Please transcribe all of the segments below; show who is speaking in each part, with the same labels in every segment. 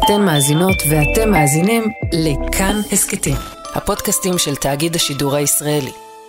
Speaker 1: אתן מאזינות ואתם מאזינים לכאן הסקטים, הפודקאסטים של תאגיד השידור הישראלי.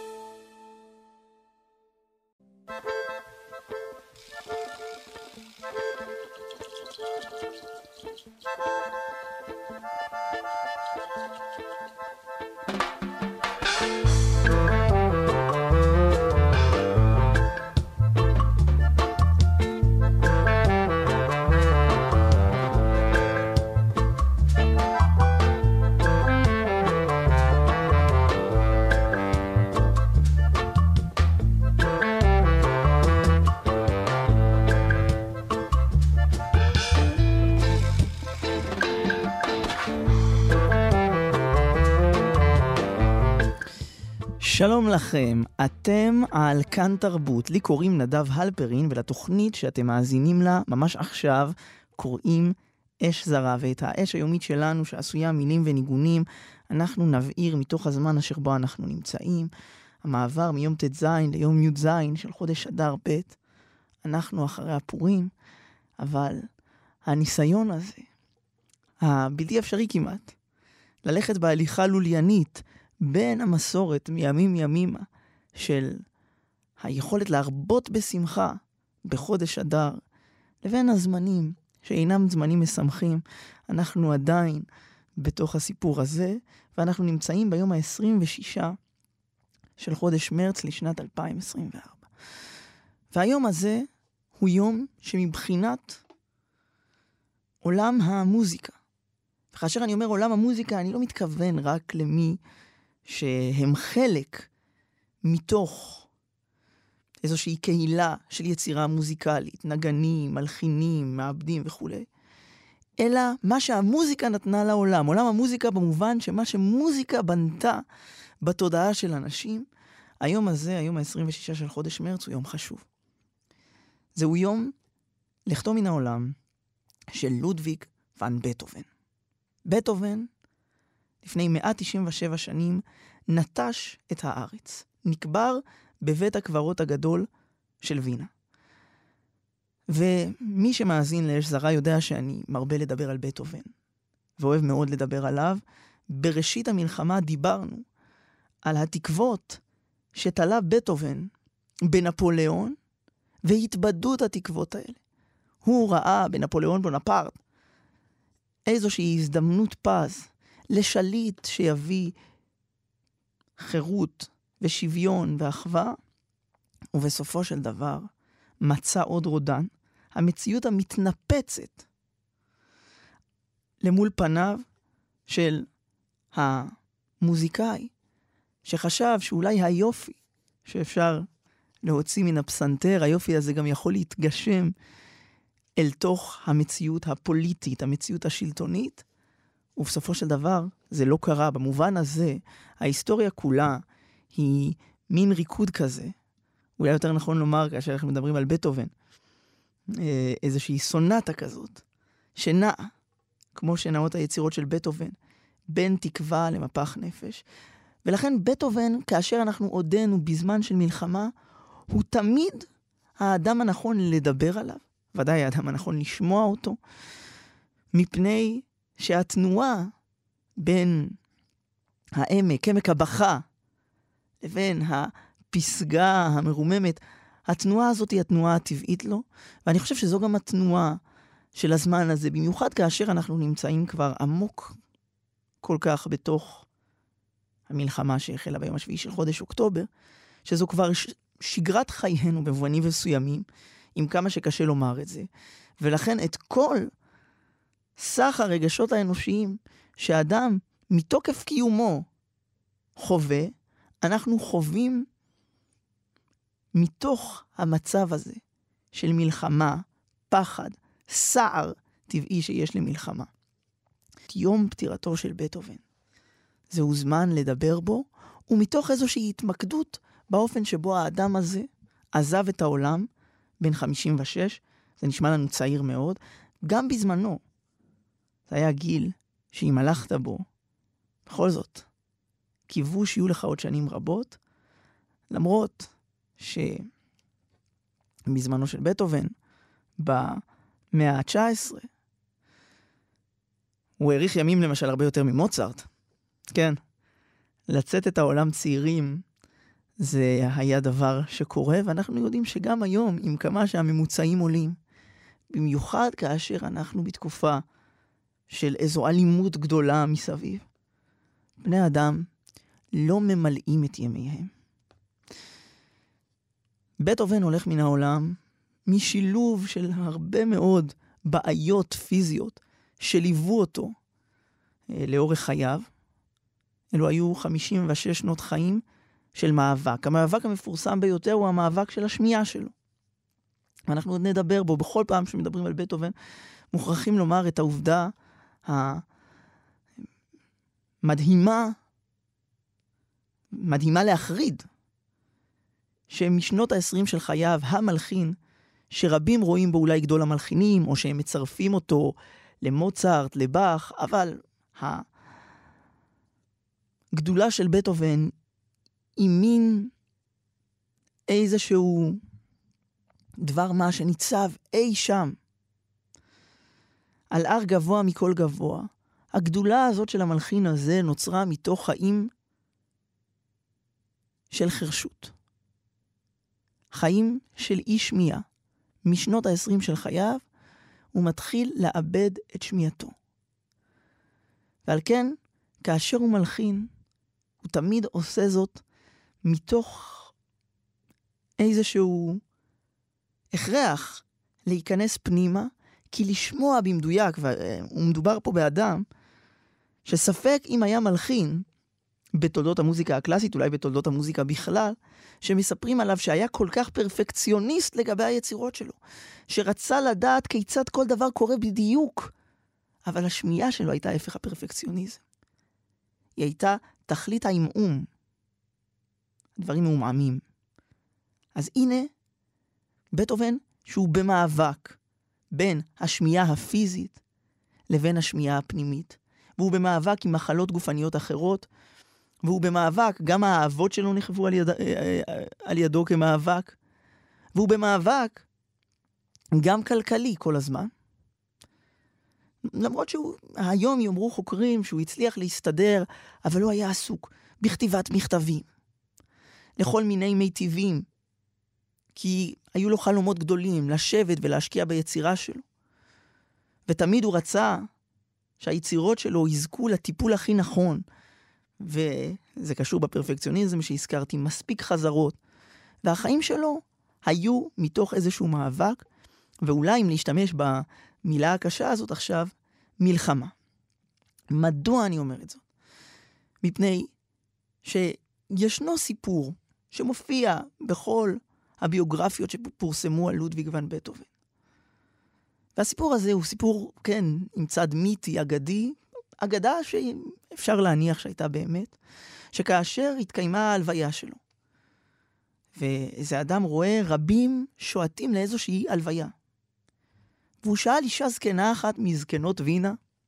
Speaker 2: שלום לכם, אתם על כאן תרבות, לי קוראים נדב הלפרין ולתוכנית שאתם מאזינים לה ממש עכשיו קוראים אש זרה, ואת האש היומית שלנו שעשויה מילים וניגונים אנחנו נבעיר מתוך הזמן אשר בו אנחנו נמצאים, המעבר מיום ט"ז ליום י"ז של חודש אדר ב', אנחנו אחרי הפורים, אבל הניסיון הזה, הבלתי אפשרי כמעט, ללכת בהליכה לוליינית, בין המסורת מימים ימימה של היכולת להרבות בשמחה בחודש אדר, לבין הזמנים שאינם זמנים משמחים, אנחנו עדיין בתוך הסיפור הזה, ואנחנו נמצאים ביום ה-26 של חודש מרץ לשנת 2024. והיום הזה הוא יום שמבחינת עולם המוזיקה, וכאשר אני אומר עולם המוזיקה, אני לא מתכוון רק למי שהם חלק מתוך איזושהי קהילה של יצירה מוזיקלית, נגנים, מלחינים, מעבדים וכו'. אלא מה שהמוזיקה נתנה לעולם. עולם המוזיקה במובן שמה שמוזיקה בנתה בתודעה של אנשים, היום הזה, היום ה-26 של חודש מרץ, הוא יום חשוב. זהו יום לכתו מן העולם של לודוויג ון בטהובן. בטהובן, לפני 197 שנים, נטש את הארץ. נקבר בבית הקברות הגדול של וינה. ומי שמאזין לאש זרה יודע שאני מרבה לדבר על בטהובן, ואוהב מאוד לדבר עליו. בראשית המלחמה דיברנו על התקוות שתלה בטהובן בנפוליאון, והתבדות התקוות האלה. הוא ראה בנפוליאון בונפרט איזושהי הזדמנות פז, לשליט שיביא חירות ושוויון ואחווה, ובסופו של דבר מצא עוד רודן, המציאות המתנפצת למול פניו של המוזיקאי, שחשב שאולי היופי שאפשר להוציא מן הפסנתר, היופי הזה גם יכול להתגשם אל תוך המציאות הפוליטית, המציאות השלטונית, ובסופו של דבר זה לא קרה. במובן הזה, ההיסטוריה כולה היא מין ריקוד כזה. אולי יותר נכון לומר, כאשר אנחנו מדברים על בטהובן, איזושהי סונטה כזאת, שנעה, כמו שנעות היצירות של בטהובן, בין תקווה למפח נפש. ולכן בטהובן, כאשר אנחנו עודנו בזמן של מלחמה, הוא תמיד האדם הנכון לדבר עליו, ודאי האדם הנכון לשמוע אותו, מפני שהתנועה בין העמק, עמק הבכה, לבין הפסגה המרוממת, התנועה הזאת היא התנועה הטבעית לו, ואני חושב שזו גם התנועה של הזמן הזה, במיוחד כאשר אנחנו נמצאים כבר עמוק כל כך בתוך המלחמה שהחלה ביום השביעי של חודש אוקטובר, שזו כבר שגרת חיינו במובנים מסוימים, עם כמה שקשה לומר את זה, ולכן את כל סך הרגשות האנושיים שאדם מתוקף קיומו חווה, אנחנו חווים מתוך המצב הזה של מלחמה, פחד, סער טבעי שיש למלחמה. יום פטירתו של בטהובן, זהו זמן לדבר בו, ומתוך איזושהי התמקדות באופן שבו האדם הזה עזב את העולם בן 56, זה נשמע לנו צעיר מאוד, גם בזמנו, זה היה גיל שאם הלכת בו, בכל זאת, קיוו שיהיו לך עוד שנים רבות, למרות שבזמנו של בטהובן, במאה ה-19, הוא העריך ימים למשל הרבה יותר ממוצרט. כן, לצאת את העולם צעירים זה היה דבר שקורה, ואנחנו יודעים שגם היום, עם כמה שהממוצעים עולים, במיוחד כאשר אנחנו בתקופה של איזו אלימות גדולה מסביב, בני אדם לא ממלאים את ימיהם. בטהובן הולך מן העולם משילוב של הרבה מאוד בעיות פיזיות שליוו אותו לאורך חייו. אלו היו 56 שנות חיים של מאבק. המאבק המפורסם ביותר הוא המאבק של השמיעה שלו. ואנחנו עוד נדבר בו. בכל פעם שמדברים על בטהובן, מוכרחים לומר את העובדה מדהימה להחריד, שמשנות ה-20 של חייו, המלחין, שרבים רואים בו אולי גדול המלחינים, או שהם מצרפים אותו למוצרט, לבאך, אבל הגדולה של בטהובן היא מין איזשהו דבר מה שניצב אי שם, על הר גבוה מכל גבוה. הגדולה הזאת של המלחין הזה נוצרה מתוך חיים של חרשות. חיים של אי שמיעה. משנות ה-20 של חייו הוא מתחיל לאבד את שמיעתו. ועל כן, כאשר הוא מלחין, הוא תמיד עושה זאת מתוך איזשהו הכרח להיכנס פנימה, כי לשמוע במדויק, ומדובר פה באדם, שספק אם היה מלחין בתולדות המוזיקה הקלאסית, אולי בתולדות המוזיקה בכלל, שמספרים עליו שהיה כל כך פרפקציוניסט לגבי היצירות שלו, שרצה לדעת כיצד כל דבר קורה בדיוק, אבל השמיעה שלו הייתה הפך הפרפקציוניזם. היא הייתה תכלית העמעום. דברים מעומעמים. אז הנה, בטהובן שהוא במאבק בין השמיעה הפיזית לבין השמיעה הפנימית, והוא במאבק עם מחלות גופניות אחרות, והוא במאבק, גם האהבות שלו נחוו על ידו כמאבק, והוא במאבק גם כלכלי כל הזמן. למרות שהיום יאמרו חוקרים שהוא הצליח להסתדר, אבל הוא היה עסוק בכתיבת מכתבים, לכל מיני מיטיבים, כי היו לו חלומות גדולים לשבת ולהשקיע ביצירה שלו. ותמיד הוא רצה שהיצירות שלו יזכו לטיפול הכי נכון, וזה קשור בפרפקציוניזם שהזכרתי, מספיק חזרות. והחיים שלו היו מתוך איזשהו מאבק, ואולי אם להשתמש במילה הקשה הזאת עכשיו, מלחמה. מדוע אני אומר את זאת? מפני שישנו סיפור שמופיע בכל הביוגרפיות שפורסמו על לודוויג ון בטהובן. והסיפור הזה הוא סיפור, כן, עם צד מיתי, אגדי, אגדה שאפשר להניח שהייתה באמת, שכאשר התקיימה ההלוויה שלו, ואיזה אדם רואה רבים שועטים לאיזושהי הלוויה, והוא שאל אישה זקנה אחת מזקנות וינה,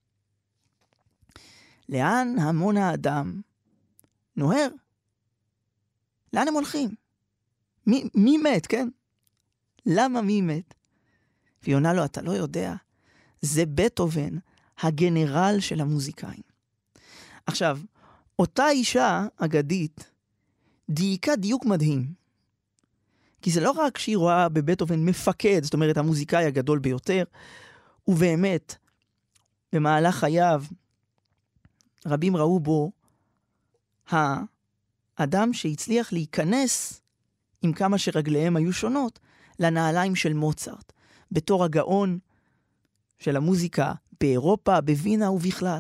Speaker 2: לאן המון האדם נוהר? לאן הם הולכים? מי מת, כן? למה מי מת? והיא עונה לו, אתה לא יודע, זה בטהובן, הגנרל של המוזיקאים. עכשיו, אותה אישה אגדית דייקה דיוק מדהים. כי זה לא רק שהיא רואה בבטהובן מפקד, זאת אומרת המוזיקאי הגדול ביותר, ובאמת, במהלך חייו, רבים ראו בו האדם שהצליח להיכנס, עם כמה שרגליהם היו שונות, לנעליים של מוצרט, בתור הגאון של המוזיקה באירופה, בווינה ובכלל.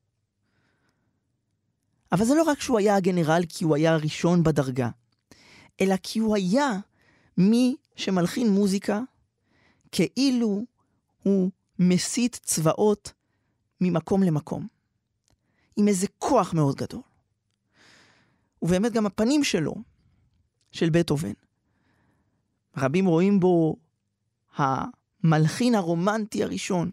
Speaker 2: אבל זה לא רק שהוא היה הגנרל כי הוא היה הראשון בדרגה, אלא כי הוא היה מי שמלחין מוזיקה כאילו הוא מסית צבאות ממקום למקום, עם איזה כוח מאוד גדול. ובאמת גם הפנים שלו, של בטהובן, רבים רואים בו המלחין הרומנטי הראשון.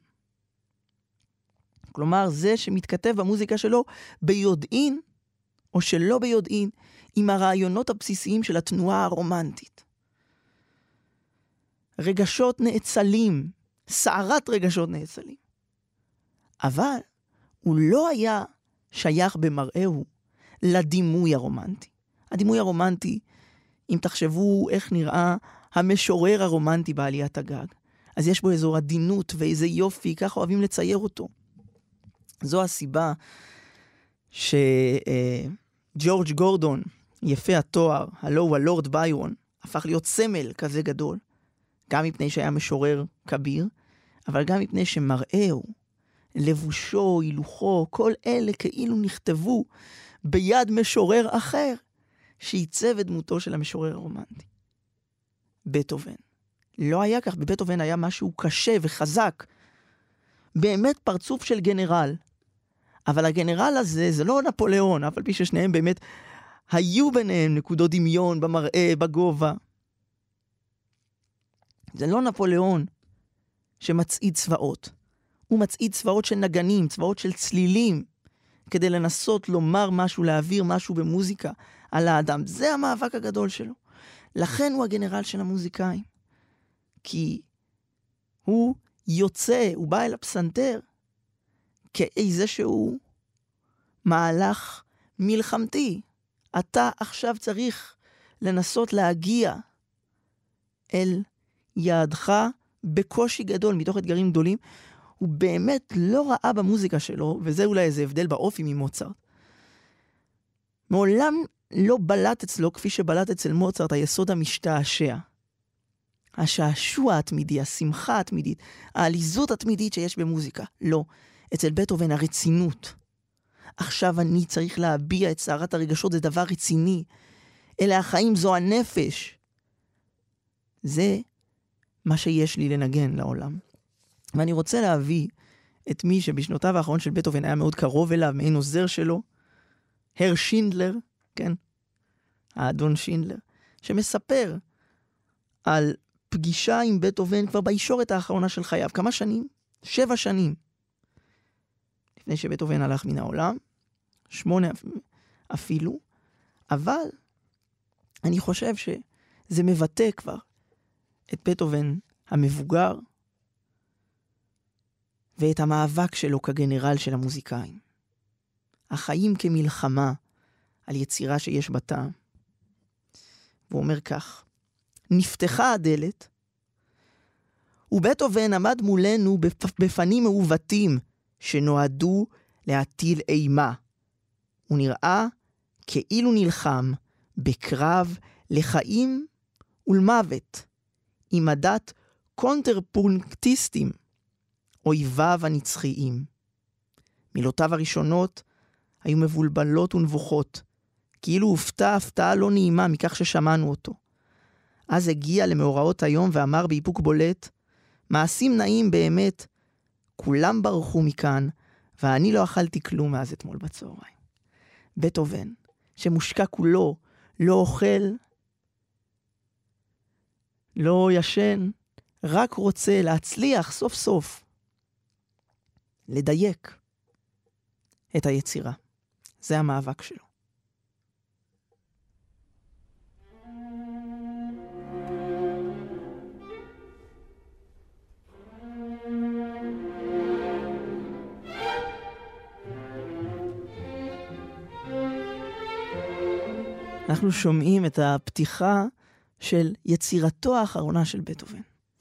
Speaker 2: כלומר, זה שמתכתב במוזיקה שלו ביודעין, או שלא ביודעין, עם הרעיונות הבסיסיים של התנועה הרומנטית. רגשות נאצלים, סערת רגשות נאצלים. אבל הוא לא היה שייך במראהו לדימוי הרומנטי. הדימוי הרומנטי, אם תחשבו איך נראה המשורר הרומנטי בעליית הגג, אז יש בו איזו עדינות ואיזה יופי, כך אוהבים לצייר אותו. זו הסיבה שג'ורג' גורדון, יפה התואר, הלו הוא הלורד ביירון, הפך להיות סמל כזה גדול, גם מפני שהיה משורר כביר, אבל גם מפני שמראהו, לבושו, הילוכו, כל אלה כאילו נכתבו ביד משורר אחר, שעיצב את דמותו של המשורר הרומנטי. בטהובן. לא היה כך, בבטהובן היה משהו קשה וחזק. באמת פרצוף של גנרל. אבל הגנרל הזה, זה לא נפוליאון, אבל פי ששניהם באמת היו ביניהם נקודות דמיון במראה, בגובה. זה לא נפוליאון שמצעיד צבאות. הוא מצעיד צבאות של נגנים, צבאות של צלילים, כדי לנסות לומר משהו, להעביר משהו במוזיקה על האדם. זה המאבק הגדול שלו. לכן הוא הגנרל של המוזיקאים. כי הוא יוצא, הוא בא אל הפסנתר, כאיזשהו מהלך מלחמתי. אתה עכשיו צריך לנסות להגיע אל יעדך בקושי גדול, מתוך אתגרים גדולים. הוא באמת לא ראה במוזיקה שלו, וזה אולי איזה הבדל באופי ממוצרט. מעולם לא בלט אצלו, כפי שבלט אצל מוצרט, היסוד המשתעשע. השעשוע התמידי, השמחה התמידית, העליזות התמידית שיש במוזיקה. לא. אצל בטהובן הרצינות. עכשיו אני צריך להביע את סערת הרגשות, זה דבר רציני. אלה החיים, זו הנפש. זה מה שיש לי לנגן לעולם. ואני רוצה להביא את מי שבשנותיו האחרון של בטהובן היה מאוד קרוב אליו, מעין עוזר שלו, הר שינדלר, כן? האדון שינדלר, שמספר על פגישה עם בטהובן כבר בישורת האחרונה של חייו. כמה שנים? 7 שנים. לפני שבטהובן הלך מן העולם, 8 אפילו, אבל אני חושב שזה מבטא כבר את בטהובן המבוגר, ואת המאבק שלו כגנרל של המוזיקאים. החיים כמלחמה על יצירה שיש בה טעם. והוא אומר כך, נפתחה הדלת, ובטהובן עמד מולנו בפנים מעוותים, שנועדו להטיל אימה. הוא נראה כאילו נלחם בקרב לחיים ולמוות, עם עדת קונטרפונקטיסטים, אויביו הנצחיים. מילותיו הראשונות היו מבולבלות ונבוכות, כאילו הופתע הפתעה לא נעימה מכך ששמענו אותו. אז הגיע למאורעות היום ואמר באיפוק בולט, מעשים נעים באמת, כולם ברחו מכאן, ואני לא אכלתי כלום מאז אתמול בצהריים. בטהובן, שמושקע כולו, לא אוכל, לא ישן, רק רוצה להצליח סוף סוף, לדייק את היצירה. זה המאבק שלו. אנחנו שומעים את הפתיחה של יצירתו האחרונה של בטהובן.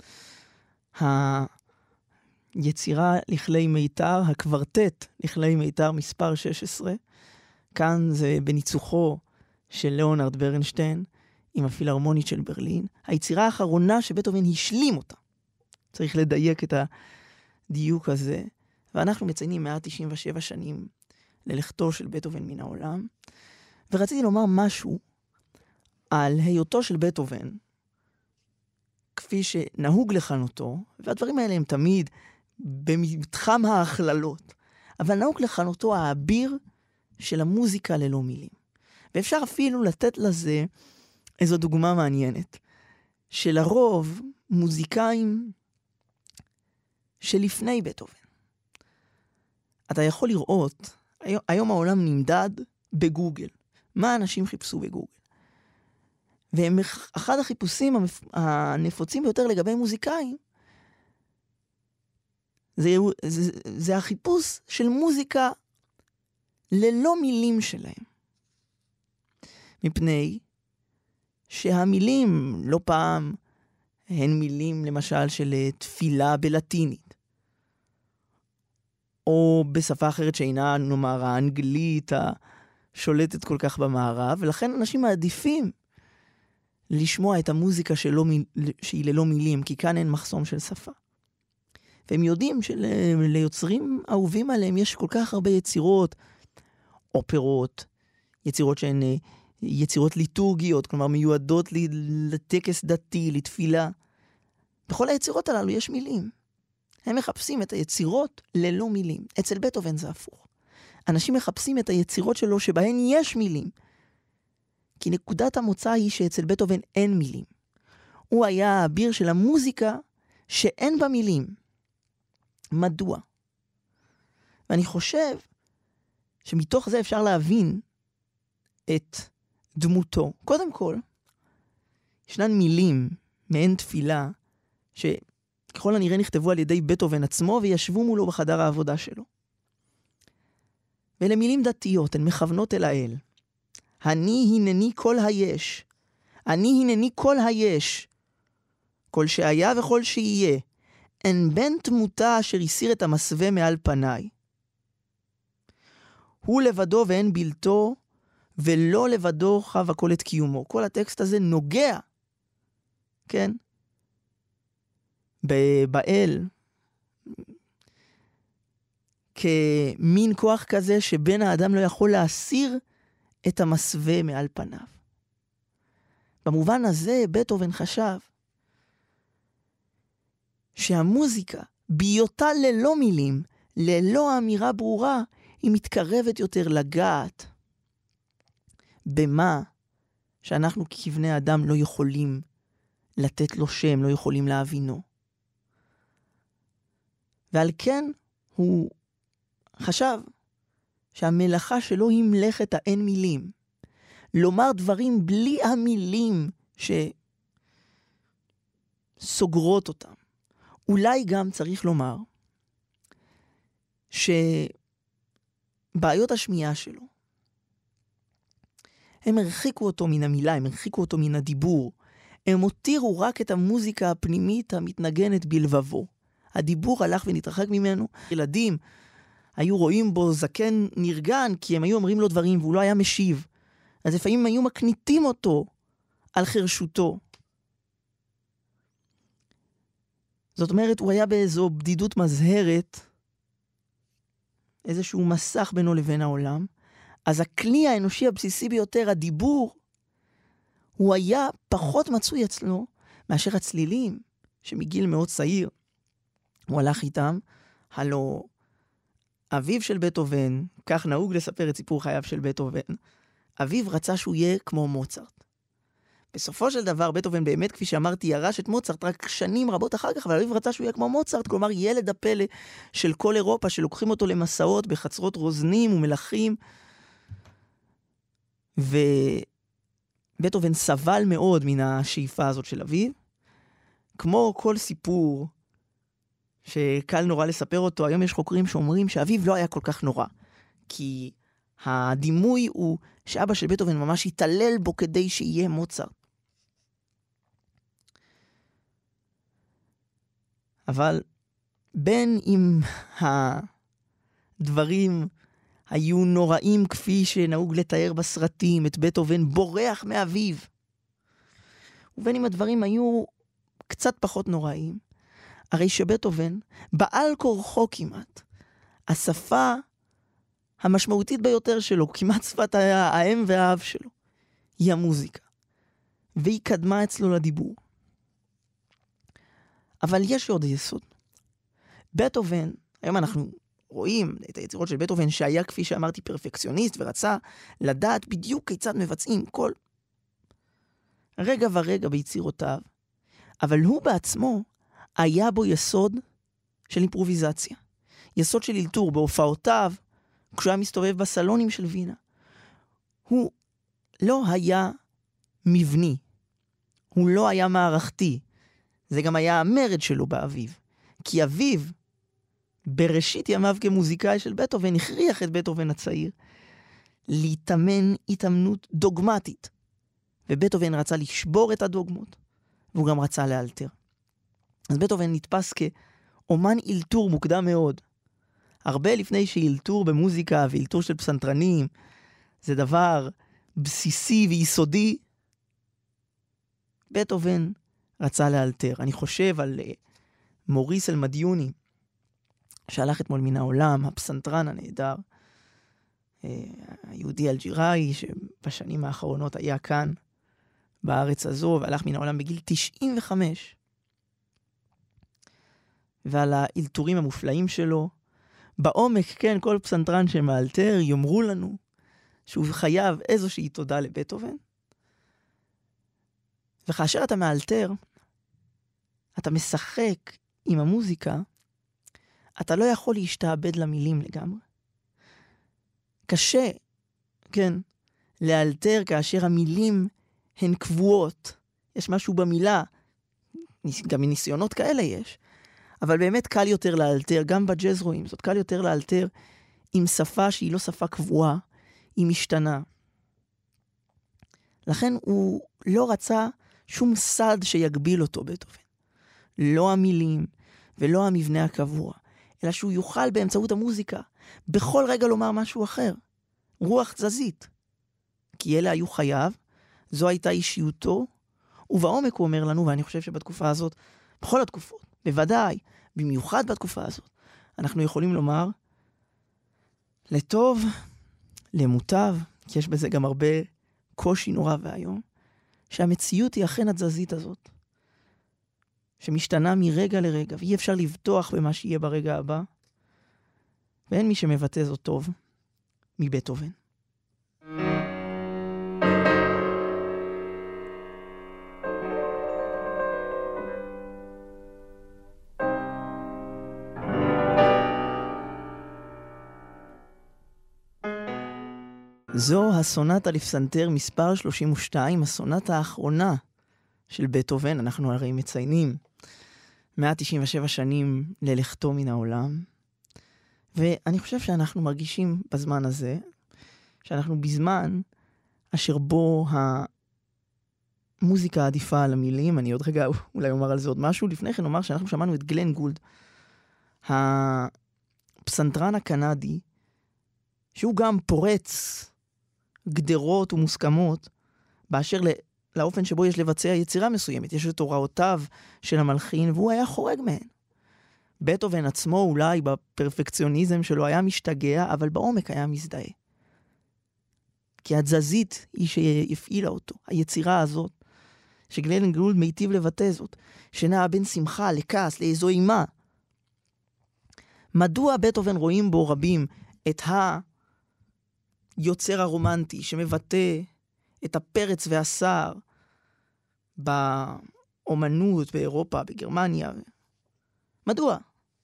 Speaker 2: היצירה לכלי מיתר, הקוורטט לכלי מיתר מספר 16, כאן זה בניצוחו של ליאונרד ברנשטיין, עם הפילהרמונית של ברלין, היצירה האחרונה שבטהובן השלים אותה. צריך לדייק את הדיוק הזה, ואנחנו מציינים 197 שנים ללכתו של בטהובן מן העולם, ורציתי לומר משהו על היותו של בטהובן, כפי שנהוג לכנותו, והדברים האלה הם תמיד במתחם ההכללות, אבל נהוג לכנותו האביר של המוזיקה ללא מילים. ואפשר אפילו לתת לזה איזו דוגמה מעניינת, שלרוב מוזיקאים שלפני בטהובן. אתה יכול לראות, היום העולם נמדד בגוגל. מה אנשים חיפשו בגוגל? והם אחד החיפושים הנפוצים ביותר לגבי מוזיקאים, זה החיפוש של מוזיקה ללא מילים שלהם. מפני שהמילים לא פעם הן מילים למשל של תפילה בלטינית, או בשפה אחרת שאינה נאמר האנגלית השולטת כל כך במערב, ולכן אנשים מעדיפים לשמוע את המוזיקה שהיא ללא מילים, כי כאן אין מחסום של שפה. והם יודעים שליוצרים אהובים עליהם יש כל כך הרבה יצירות, אופרות, יצירות שהן יצירות ליטורגיות, כלומר מיועדות לטקס דתי, לתפילה. בכל היצירות הללו יש מילים. הם מחפשים את היצירות ללא מילים. אצל בטהובן זה הפוך. אנשים מחפשים את היצירות שלו שבהן יש מילים. כי נקודת המוצא היא שאצל בטהובן אין מילים. הוא היה האביר של המוזיקה שאין בה מילים. מדוע? ואני חושב שמתוך זה אפשר להבין את דמותו. קודם כל, ישנן מילים מעין תפילה שככל הנראה נכתבו על ידי בטהובן עצמו וישבו מולו בחדר העבודה שלו. ואלה מילים דתיות, הן מכוונות אל האל. אני הנני כל היש. אני הנני כל היש. כל שהיה וכל שיהיה. אין בן תמותה אשר הסיר את המסווה מעל פניי. הוא לבדו ואין בלתו, ולא לבדו חב הכל את קיומו. כל הטקסט הזה נוגע, כן? באל, כמין כוח כזה שבן האדם לא יכול להסיר את המסווה מעל פניו. במובן הזה בטהובן חשב שהמוזיקה, בהיותה ללא מילים, ללא אמירה ברורה, היא מתקרבת יותר לגעת במה שאנחנו כבני אדם לא יכולים לתת לו שם, לא יכולים להבינו. ועל כן הוא חשב שהמלאכה שלו היא מלאכת האין מילים. לומר דברים בלי המילים שסוגרות אותם. אולי גם צריך לומר שבעיות השמיעה שלו, הם הרחיקו אותו מן המילה, הם הרחיקו אותו מן הדיבור. הם הותירו רק את המוזיקה הפנימית המתנגנת בלבבו. הדיבור הלך ונתרחק ממנו. ילדים היו רואים בו זקן נרגן, כי הם היו אומרים לו דברים והוא לא היה משיב. אז לפעמים היו מקניטים אותו על חרשותו. זאת אומרת, הוא היה באיזו בדידות מזהרת, איזשהו מסך בינו לבין העולם. אז הכלי האנושי הבסיסי ביותר, הדיבור, הוא היה פחות מצוי אצלו מאשר הצלילים, שמגיל מאוד צעיר הוא הלך איתם. הלא אביו של בטהובן, כך נהוג לספר את סיפור חייו של בטהובן, אביו רצה שהוא יהיה כמו מוצרט. בסופו של דבר, בטהובן באמת, כפי שאמרתי, ירש את מוצרט רק שנים רבות אחר כך, אבל אביו רצה שהוא יהיה כמו מוצרט, כלומר ילד הפלא של כל אירופה, שלוקחים אותו למסעות בחצרות רוזנים ומלכים. ובטהובן סבל מאוד מן השאיפה הזאת של אביו. כמו כל סיפור שקל נורא לספר אותו, היום יש חוקרים שאומרים שאביו לא היה כל כך נורא. כי הדימוי הוא שאבא של בטהובן ממש התעלל בו כדי שיהיה מוצרט. אבל בין אם הדברים היו נוראים כפי שנהוג לתאר בסרטים, את בטהובן בורח מאביו, ובין אם הדברים היו קצת פחות נוראים, הרי שבטהובן, בעל כורחו כמעט, השפה המשמעותית ביותר שלו, כמעט שפת האם והאב שלו, היא המוזיקה. והיא קדמה אצלו לדיבור. אבל יש עוד יסוד. בטהובן, היום אנחנו רואים את היצירות של בטהובן, שהיה כפי שאמרתי פרפקציוניסט, ורצה לדעת בדיוק כיצד מבצעים כל רגע ורגע ביצירותיו. אבל הוא בעצמו היה בו יסוד של אימפרוביזציה. יסוד של אלתור בהופעותיו, כשהוא היה מסתובב בסלונים של וינה. הוא לא היה מבני. הוא לא היה מערכתי. זה גם היה המרד שלו באביו. כי אביו, בראשית ימיו כמוזיקאי של בטהובן, הכריח את בטהובן הצעיר להתאמן התאמנות דוגמטית. ובטהובן רצה לשבור את הדוגמות, והוא גם רצה לאלתר. אז בטהובן נתפס כאומן אילתור מוקדם מאוד. הרבה לפני שאילתור במוזיקה ואילתור של פסנתרנים, זה דבר בסיסי ויסודי. בטהובן רצה לאלתר. אני חושב על מוריס אלמדיוני, שהלך אתמול מן העולם, הפסנתרן הנהדר, היהודי אלג'יראי, שבשנים האחרונות היה כאן, בארץ הזו, והלך מן העולם בגיל 95. ועל האלתורים המופלאים שלו. בעומק, כן, כל פסנתרן שמאלתר יאמרו לנו שהוא חייב איזושהי תודה לבטהובן. וכאשר אתה מאלתר, אתה משחק עם המוזיקה, אתה לא יכול להשתעבד למילים לגמרי. קשה, כן, לאלתר כאשר המילים הן קבועות. יש משהו במילה, גם מניסיונות כאלה יש, אבל באמת קל יותר לאלתר, גם בג'אז רואים זאת, קל יותר לאלתר עם שפה שהיא לא שפה קבועה, היא משתנה. לכן הוא לא רצה שום סד שיגביל אותו בטהובן. לא המילים ולא המבנה הקבוע, אלא שהוא יוכל באמצעות המוזיקה בכל רגע לומר משהו אחר. רוח תזזית. כי אלה היו חייו, זו הייתה אישיותו, ובעומק הוא אומר לנו, ואני חושב שבתקופה הזאת, בכל התקופות, בוודאי, במיוחד בתקופה הזאת, אנחנו יכולים לומר, לטוב, למוטב, כי יש בזה גם הרבה קושי נורא והיום, שהמציאות היא אכן התזזית הזאת, שמשתנה מרגע לרגע, ואי אפשר לבטוח במה שיהיה ברגע הבא, ואין מי שמבטא זאת טוב מבטהובן. זו הסונטה לפסנתר מספר 32, הסונטה האחרונה של בטהובן. אנחנו הרי מציינים 197 שנים ללכתו מן העולם, ואני חושב שאנחנו מרגישים בזמן הזה, שאנחנו בזמן אשר בו המוזיקה עדיפה על המילים. אני עוד רגע אולי אומר על זה עוד משהו. לפני כן אומר שאנחנו שמענו את גלן גולד, הפסנתרן הקנדי, שהוא גם פורץ גדרות ומוסכמות באשר לאופן שבו יש לבצע יצירה מסוימת. יש את הוראותיו של המלחין, והוא היה חורג מהן. בטהובן עצמו אולי בפרפקציוניזם שלו היה משתגע, אבל בעומק היה מזדהה. כי התזזית היא שהפעילה אותו, היצירה הזאת, שגלן גולד מיטיב לבטא זאת, שנעה בין שמחה לכעס, לאיזו אימה. מדוע בטהובן רואים בו רבים את היוצר הרומנטי שמבטא את הפרץ והסער באומנות, באירופה, בגרמניה? מדוע?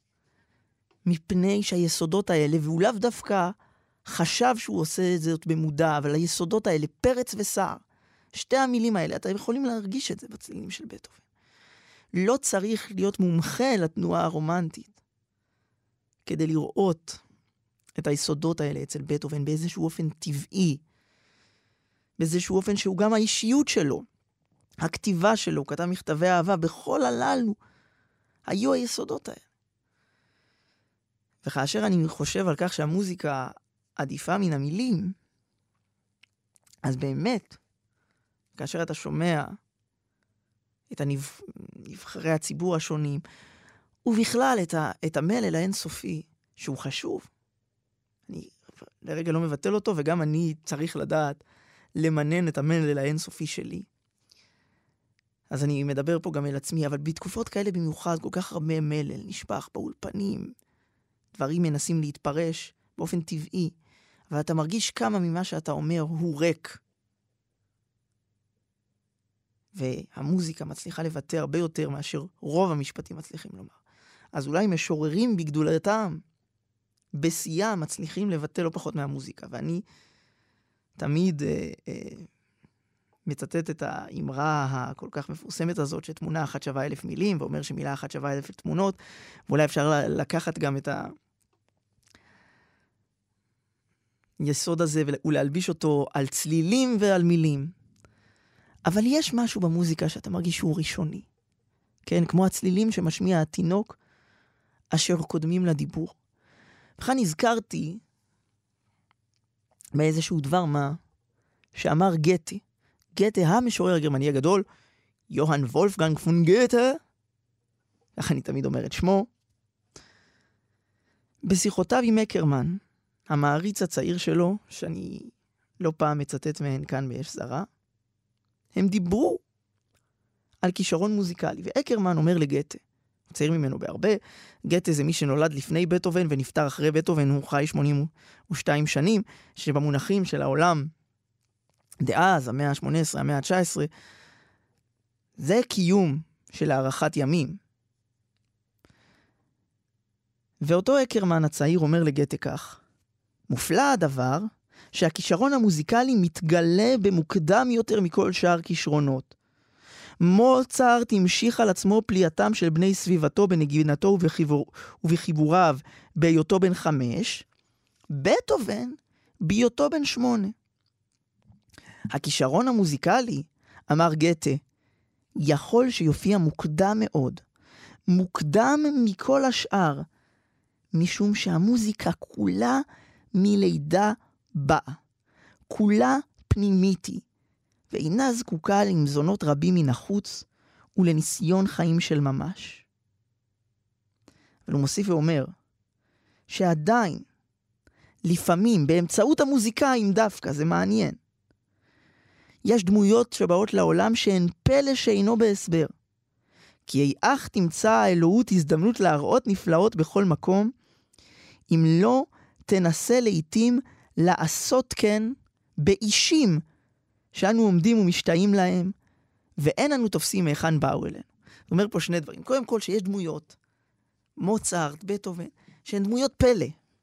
Speaker 2: מפני שהיסודות האלה, והוא לאו דווקא חשב שהוא עושה את זאת במודע, אבל היסודות האלה, פרץ וסער, שתי המילים האלה, אתם יכולים להרגיש את זה בצלילים של בטהובן. לא צריך להיות מומחה לתנועה הרומנטית כדי לראות את היסודות האלה אצל בטהובן באיזשהו אופן טבעי, באיזשהו אופן שהוא גם האישיות שלו, הכתיבה שלו, הוא כתב מכתבי אהבה, בכל הללו היו היסודות האלה. וכאשר אני חושב על כך שהמוזיקה עדיפה מן המילים, אז באמת, כאשר אתה שומע את נבחרי הציבור השונים, ובכלל את המלל האינסופי, שהוא חשוב, אני לרגע לא מבטל אותו, וגם אני צריך לדעת למנן את המלל האינסופי שלי. אז אני מדבר פה גם אל עצמי, אבל בתקופות כאלה במיוחד, כל כך הרבה מלל נשפך באולפנים, דברים מנסים להתפרש באופן טבעי, אבל אתה מרגיש כמה ממה שאתה אומר הוא ריק. והמוזיקה מצליחה לבטא הרבה יותר מאשר רוב המשפטים מצליחים לומר. אז אולי משוררים בגדולתם, בשיאם, מצליחים לבטא לא פחות מהמוזיקה. ואני תמיד מצטט את האמרה הכל כך מפורסמת הזאת, שתמונה אחת שווה 1,000 מילים, ואומר שמילה אחת שווה 1,000 תמונות, ואולי אפשר לקחת גם את היסוד הזה ולהלביש אותו על צלילים ועל מילים. אבל יש משהו במוזיקה שאתה מרגיש שהוא ראשוני. כן, כמו הצלילים שמשמיע התינוק, אשר קודמים לדיבור. בכלל נזכרתי באיזשהו דבר מה שאמר גתה. גתה, המשורר הגרמני הגדול, יוהאן וולפגנג פון גתה, כך אני תמיד אומר את שמו, בשיחותיו עם אקרמן, המעריץ הצעיר שלו, שאני לא פעם מצטט מהן כאן באש זרה, הם דיברו על כישרון מוזיקלי, ואקרמן אומר לגתה, הוא צעיר ממנו בהרבה, גתה זה מי שנולד לפני בטהובן ונפטר אחרי בטהובן, הוא חי 82 שנים, שבמונחים של העולם דאז, המאה ה-18, המאה ה-19, זה קיום של הערכת ימים. ואותו אקרמן הצעיר אומר לגתה כך, מופלא הדבר שהכישרון המוזיקלי מתגלה במוקדם יותר מכל שאר כישרונות. מוצרט המשיך על עצמו פליאתם של בני סביבתו בנגינתו ובחיבוריו בהיותו בן 5, בטהובן בהיותו בן 8. הכישרון המוזיקלי, אמר גתה, יכול שיופיע מוקדם מאוד, מוקדם מכל השאר, משום שהמוזיקה כולה מלידה באה, כולה פנימיתי, ואינה זקוקה למזונות רבים מן החוץ ולניסיון חיים של ממש. אבל הוא מוסיף ואומר, שעדיין, לפעמים, באמצעות המוזיקאים דווקא, זה מעניין, יש דמויות שבאות לעולם שהן פלא שאינו בהסבר. כי אך תמצא האלוהות הזדמנות להראות נפלאות בכל מקום, אם לא תנסה לעתים לעשות כן באישים שאנו עומדים ומשתאים להם, ואין אנו תופסים מהיכן באו אלינו. זאת אומרת פה שני דברים. קודם כל שיש דמויות, מוצרט, בטהובן, שהן דמויות פלא.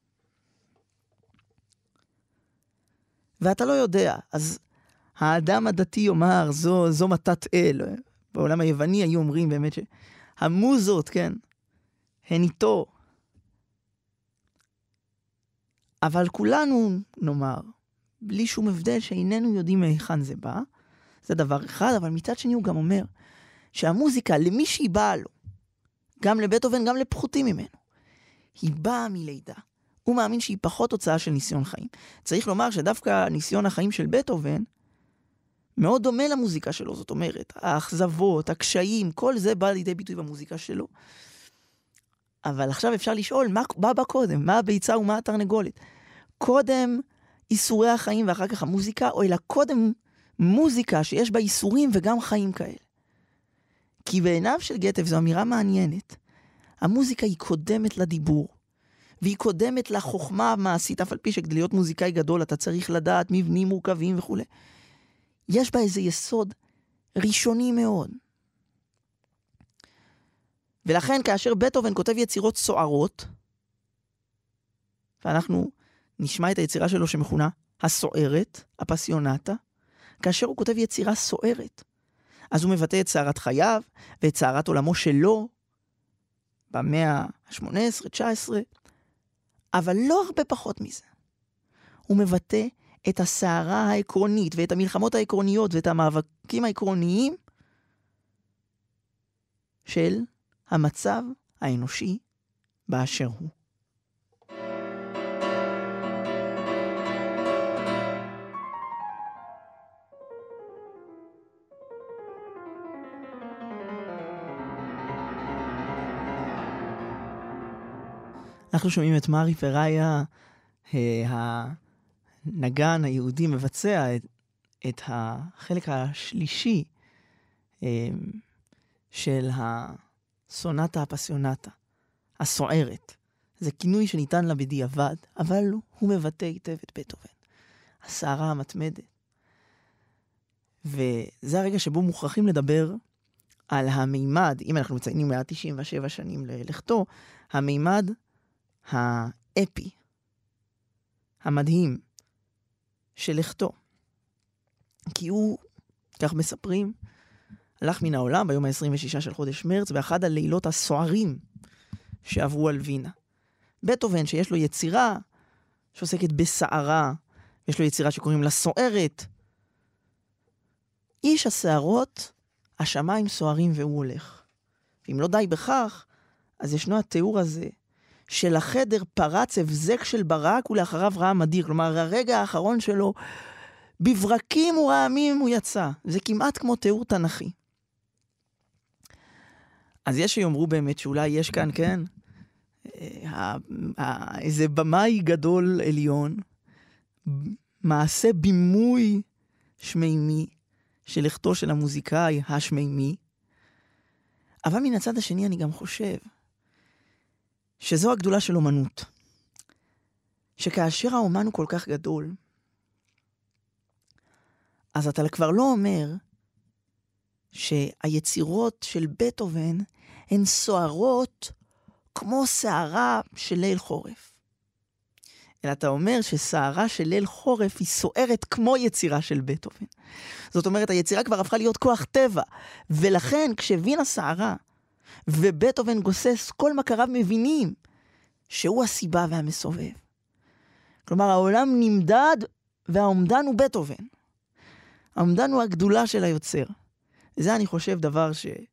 Speaker 2: ואתה לא יודע, אז האדם הדתי יאמר, זו מתת אל. בעולם היווני היו אומרים באמת שהמוזות, כן, הן איתו. אבל כולנו נאמר, בלי שום הבדל שאיננו יודעים מהיכן זה בא, זה דבר אחד, אבל מצד שני הוא גם אומר, שהמוזיקה, למי שהיא באה לו, גם לבטהובן, גם לפחותים ממנו, היא באה מלידה. הוא מאמין שהיא פחות תוצאה של ניסיון חיים. צריך לומר שדווקא ניסיון החיים של בטהובן, מאוד דומה למוזיקה שלו, זאת אומרת, האכזבות, הקשיים, כל זה בא לידי ביטוי במוזיקה שלו. אבל עכשיו אפשר לשאול, מה בא קודם? מה הביצה ומה התרנגולת? קודם איסורי החיים ואחר כך המוזיקה, או אלא קודם מוזיקה שיש בה איסורים וגם חיים כאלה. כי בעיניו של גתה, וזו אמירה מעניינת, המוזיקה היא קודמת לדיבור, והיא קודמת לחוכמה המעשית, אף על פי שכדי להיות מוזיקאי גדול אתה צריך לדעת מבנים מורכבים וכו'. יש בה איזה יסוד ראשוני מאוד. ולכן כאשר בטהובן כותב יצירות סוערות, ואנחנו נשמע את היצירה שלו שמכונה הסוערת, הפסיונטה, כאשר הוא כותב יצירה סוערת, אז הוא מבטא את סערת חייו ואת סערת עולמו שלו במאה ה-18, 19, אבל לא הרבה פחות מזה. הוא מבטא את הסערה העקרונית ואת המלחמות העקרוניות ואת המאבקים העקרוניים של המצב האנושי באשר הוא. אנחנו שומעים את מארי פראיה, הנגן היהודי מבצע את החלק השלישי של הסונטה הפסיונטה, הסוערת. זה כינוי שניתן לה בדיעבד, אבל הוא מבטא היטב את בטהובן. הסערה המתמדת. וזה הרגע שבו מוכרחים לדבר על המימד, אם אנחנו מציינים 197 שנים ללכתו, המימד האפי, המדהים, של לכתו. כי הוא כך מספרים, הלך מן העולם ביום ה-26 של חודש מרץ, באחד הלילות הסוערים שעברו על וינה. בטהובן, שיש לו יצירה שעוסקת בסערה, יש לו יצירה שקוראים לה סוערת. איש הסערות, השמיים סוערים והוא הולך. ואם לא די בכך, אז ישנו התיאור הזה, של החדר פרץ הבזק של ברק ולאחריו רעם אדיר. כלומר, הרגע האחרון שלו, בברקים ורעמים הוא יצא. זה כמעט כמו תיאור תנכי. אז יש שיאמרו באמת שאולי יש כאן, כן, איזה במאי גדול עליון, מעשה בימוי שמימי, של לכתו של המוזיקאי השמימי. אבל מן הצד השני אני גם חושב, שזו הגדולה של אומנות. שכאשר האומן הוא כל כך גדול, אז אתה כבר לא אומר שהיצירות של בטהובן הן סוערות כמו סערה של ליל חורף. אלא אתה אומר שסערה של ליל חורף היא סוערת כמו יצירה של בטהובן. זאת אומרת, היצירה כבר הפכה להיות כוח טבע, ולכן כשווינה סערה, ובטהובן גוסס, כל מכריו מבינים שהוא הסיבה והמסובב. כלומר, העולם נמדד והעומדן הוא בטהובן. העומדן הוא הגדולה של היוצר. וזה אני חושב דבר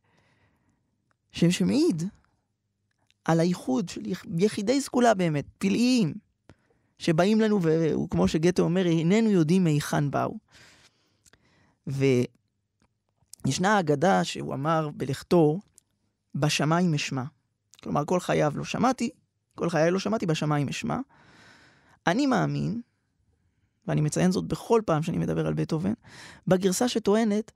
Speaker 2: שמעיד על הייחוד של יחידי סגולה באמת, פלאיים, שבאים לנו, וכמו שגתה אומר, איננו יודעים מהיכן באו. וישנה האגדה שהוא אמר בלכתו, בשמיים אשמע. כלומר, כל חיי לא שמעתי, בשמיים אשמע. אני מאמין, ואני מציין זאת בכל פעם שאני מדבר על בטהובן, בגרסה שטוענת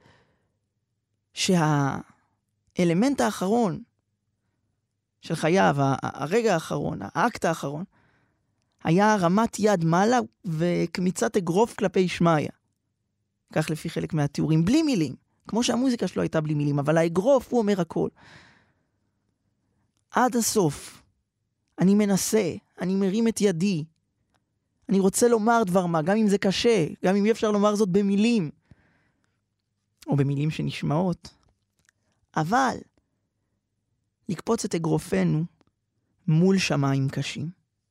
Speaker 2: שהאלמנט האחרון של חייו, הרגע האחרון, האקט האחרון, היה הרמת יד מעלה וכמיצת אגרוף כלפי שמיה. כך לפי חלק מהתיאורים, בלי מילים. כמו שהמוזיקה שלו הייתה בלי מילים, אבל האגרוף הוא אומר הכל. עד הסוף, אני מנסה, אני מרים את ידי, אני רוצה לומר דבר מה, גם אם זה קשה, גם אם אי אפשר לומר זאת במילים, או במילים שנשמעות, אבל לקפוץ את אגרופנו מול שמיים קשים.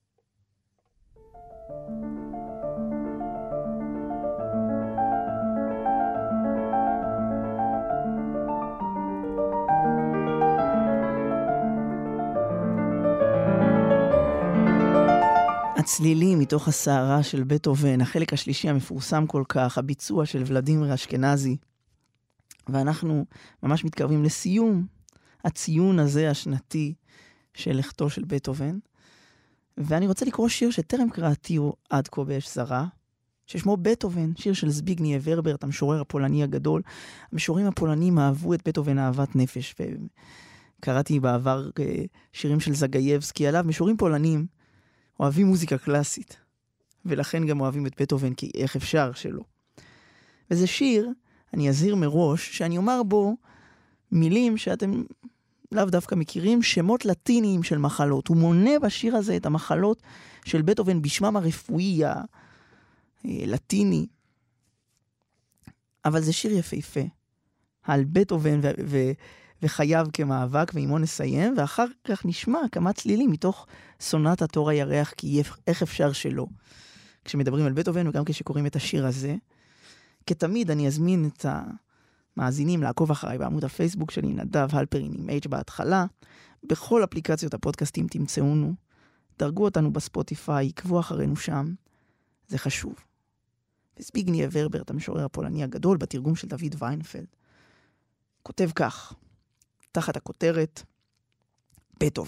Speaker 2: הצלילים מתוך הסערה של בטהובן, החלק השלישי המפורסם כל כך, הביצוע של ולדימיר אשכנזי. ואנחנו ממש מתקרבים לסיום הציון הזה השנתי של לכתו של בטהובן. ואני רוצה לקרוא שיר שטרם קראתי עד כה באש זרה, ששמו בטהובן, שיר של זביגנייה ורברט, המשורר הפולני הגדול. המשוררים הפולנים אהבו את בטהובן אהבת נפש, וקראתי בעבר שירים של זגייבסקי עליו. משוררים פולנים אוהבים מוזיקה קלאסית, ולכן גם אוהבים את בטהובן, כי איך אפשר שלא. וזה שיר, אני אזהיר מראש, שאני אומר בו מילים שאתם לאו דווקא מכירים, שמות לטיניים של מחלות. הוא מונה בשיר הזה את המחלות של בטהובן בשמם הרפואי הלטיני. אבל זה שיר יפהפה, על בטהובן וחייו כמאבק, ועימו נסיים, ואחר כך נשמע כמה צלילים מתוך סונטת אור הירח, כי איך אפשר שלא. כשמדברים על בטהובן וגם כשקוראים את השיר הזה, כתמיד אני אזמין את המאזינים לעקוב אחריי בעמוד הפייסבוק שלי, נדב הלפרין עם H בהתחלה. בכל אפליקציות הפודקאסטים תמצאונו, דרגו אותנו בספוטיפיי, עקבו אחרינו שם, זה חשוב. וזביגנייה ורברט, המשורר הפולני הגדול, בתרגום של דוד ויינפלד, כותב כך, תחת הכותרת, בטהובן.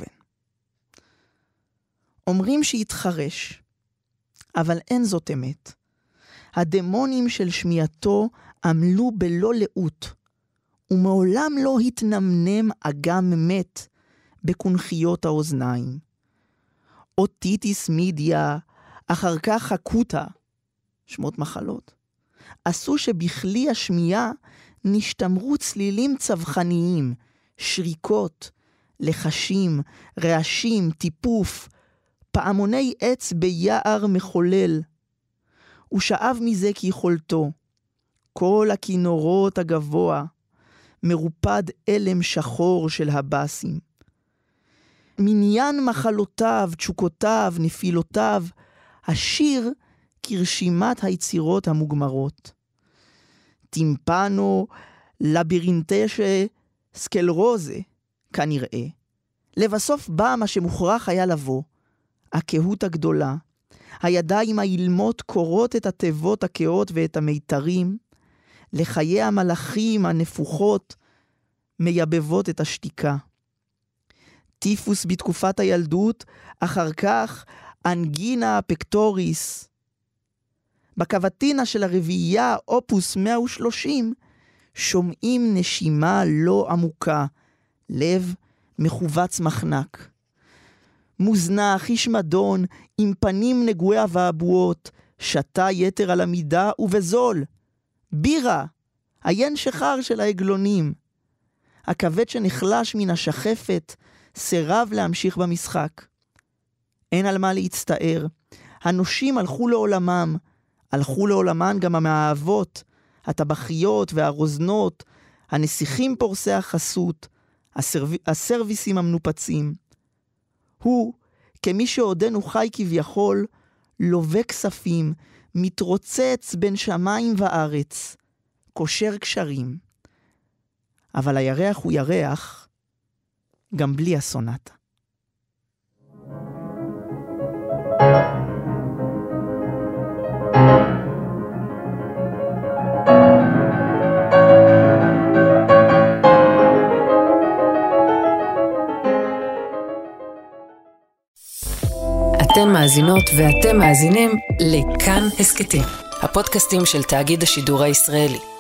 Speaker 2: אומרים שהתחרש, אבל אין זאת אמת. הדמונים של שמיעתו עמלו בלא לאות, ומעולם לא התנמנם אגם מת בקונחיות האוזניים. אוטיטיס מידיה, אחר כך חקוטה, שמות מחלות. עשו שבכלי השמיעה נשתמרו צלילים צווחניים, שריקות, לחשים, רעשים, טיפוף, פעמוני עץ ביער מחולל. הוא שאב מזה כיכולתו. כל הכינורות הגבוה, מרופד אלם שחור של הבאסים. מניין מחלותיו, תשוקותיו, נפילותיו, השיר כרשימת היצירות המוגמרות. טימפנו לבירינטשה סקלרוזה, כנראה. לבסוף בא מה שמוכרח היה לבוא, הכהות הגדולה. הידיים האילמות קורות את התיבות הכאות ואת המיתרים, לחיי המלאכים הנפוחות מייבבות את השתיקה. טיפוס בתקופת הילדות, אחר כך אנגינה פקטוריס. בקבטינה של הרביעייה, אופוס 130, שומעים נשימה לא עמוקה, לב מחובץ מחנק. מוזנח, איש מדון, עם פנים נגועי אבעבועות, שתה יתר על המידה ובזול. בירה, עיין שחר של העגלונים. הכבד שנחלש מן השחפת, סירב להמשיך במשחק. אין על מה להצטער. הנושים הלכו לעולמם, הלכו לעולמן גם המאהבות, הטבחיות והרוזנות, הנסיכים פורסי החסות, הסרוויסים המנופצים. הוא, כמי שעודנו חי כביכול, לווה כספים, מתרוצץ בין שמיים וארץ, קושר קשרים. אבל הירח הוא ירח, גם בלי הסונטה.
Speaker 1: אתן מאזינות ואתם מאזינים לכאן הסקטים, הפודקאסטים של תאגיד השידור הישראלי.